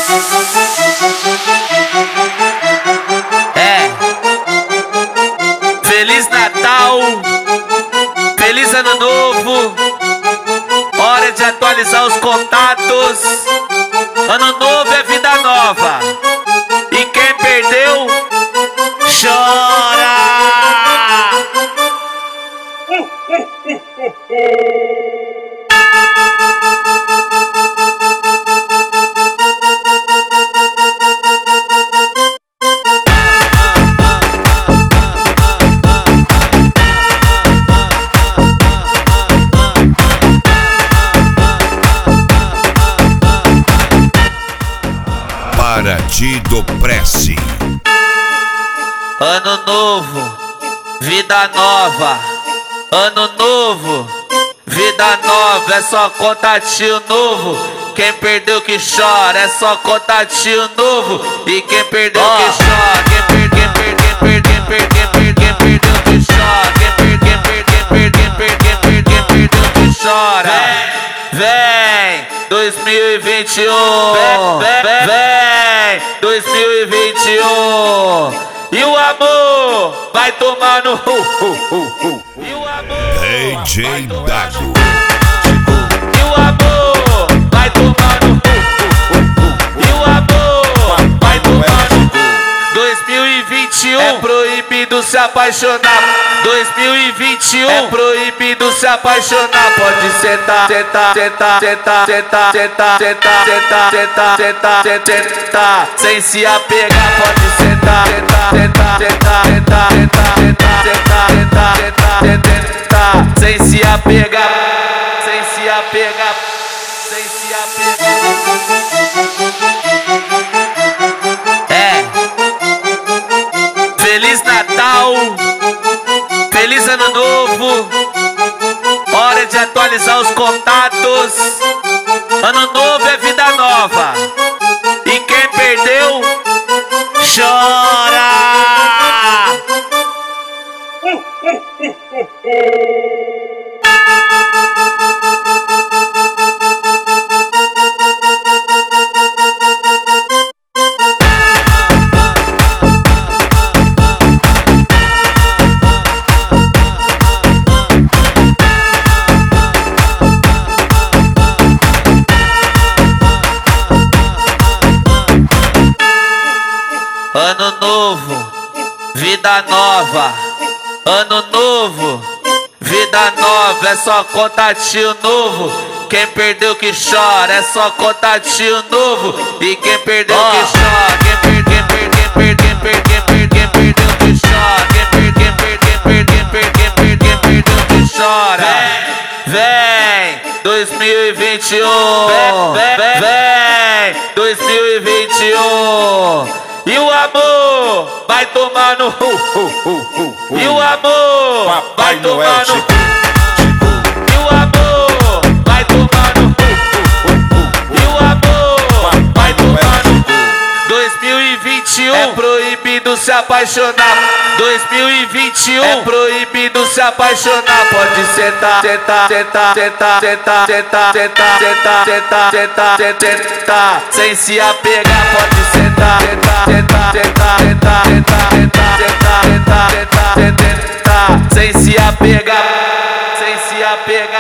Feliz Natal, feliz Ano Novo. Hora de atualizar os contatos. Ano novo é vida nova, e quem perdeu, chora. Partido Prece. Ano novo, vida nova. Ano novo, vida nova. É só contatinho novo. Quem perdeu que chora. É só contatinho novo. E quem perdeu que chora. Quem perdeu que chora. Quem perdeu que chora. Vem 2021. Vem 2021. E o amor vai tomar no E o amor DJ Dago. E o amor vai tomar no E o amor vai tomar no 2021 é proibido se apaixonar. 2021 é proibido se apaixonar. Pode sentar, sentar, sentar, sentar, sentar, sentar, sentar, sentar, sentar, sentar, sentar, sem se apegar. Pode sentar, sentar, sentar, sentar, sentar, sentar, sentar, sentar, sentar, sentar, sem se apegar, sem se apegar, sem se apegar. Feliz Natal, feliz Ano Novo. Hora de atualizar os contatos. Ano novo é vida nova, e quem perdeu, chora. Ano novo, vida nova. Ano novo, vida nova. É só contatinho novo. Quem perdeu que chora. É só contatinho novo. E quem perdeu que chora. Quem perdeu que chora. Quem perdeu que chora. Vem 2021. Vem 2021. E o amor vai tomar no E o amor vai tomar no E o amor vai tomar no E o amor vai tomar no 2021 é proibido se apaixonar. 2021 é proibido se apaixonar. Pode sentar, sentar, sentar, sentar, sentar, sentar, sentar, sentar, sentar, sentar, sentar, sem se apegar. Pode sentar, sentar, sentar, sentar, sentar, sentar, sentar, sentar, sentar, sentar, sem se apegar, sem se apegar.